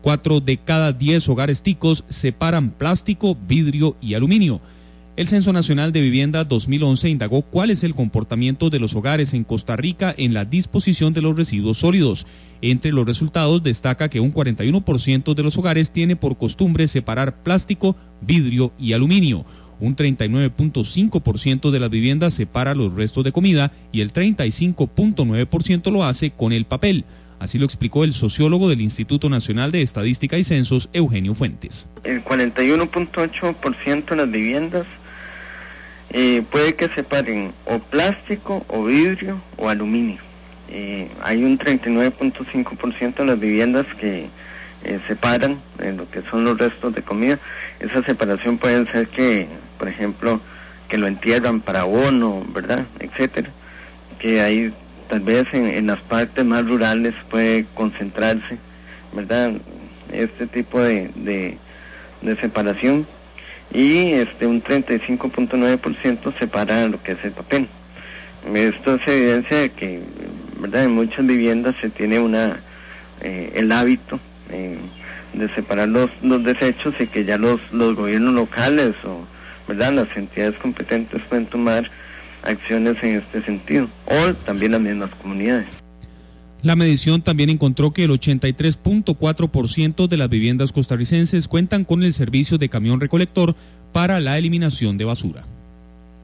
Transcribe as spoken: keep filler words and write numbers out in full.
Cuatro de cada diez hogares ticos separan plástico, vidrio y aluminio. El Censo Nacional de Vivienda dos mil once indagó cuál es el comportamiento de los hogares en Costa Rica en la disposición de los residuos sólidos. Entre los resultados destaca que un cuarenta y uno por ciento de los hogares tiene por costumbre separar plástico, vidrio y aluminio. Un treinta y nueve punto cinco por ciento de las viviendas separa los restos de comida y el treinta y cinco punto nueve por ciento lo hace con el papel. Así lo explicó el sociólogo del Instituto Nacional de Estadística y Censos, Eugenio Fuentes. El cuarenta y uno punto ocho por ciento de las viviendas eh, puede que separen o plástico, o vidrio, o aluminio. Eh, hay un treinta y nueve punto cinco por ciento de las viviendas que eh, separan eh, lo que son los restos de comida. Esa separación puede ser que, por ejemplo, que lo entierran para abono, ¿verdad?, etcétera. Que hay tal vez en, en las partes más rurales puede concentrarse, ¿verdad?, este tipo de, de, de separación, y este un treinta y cinco punto nueve por ciento separa lo que es el papel. Esto es evidencia de que, ¿verdad?, en muchas viviendas se tiene una eh, el hábito eh, de separar los, los desechos, y que ya los, los gobiernos locales o, ¿verdad?, las entidades competentes pueden tomar acciones en este sentido, o también las mismas comunidades. La medición también encontró que el ochenta y tres punto cuatro por ciento de las viviendas costarricenses cuentan con el servicio de camión recolector para la eliminación de basura.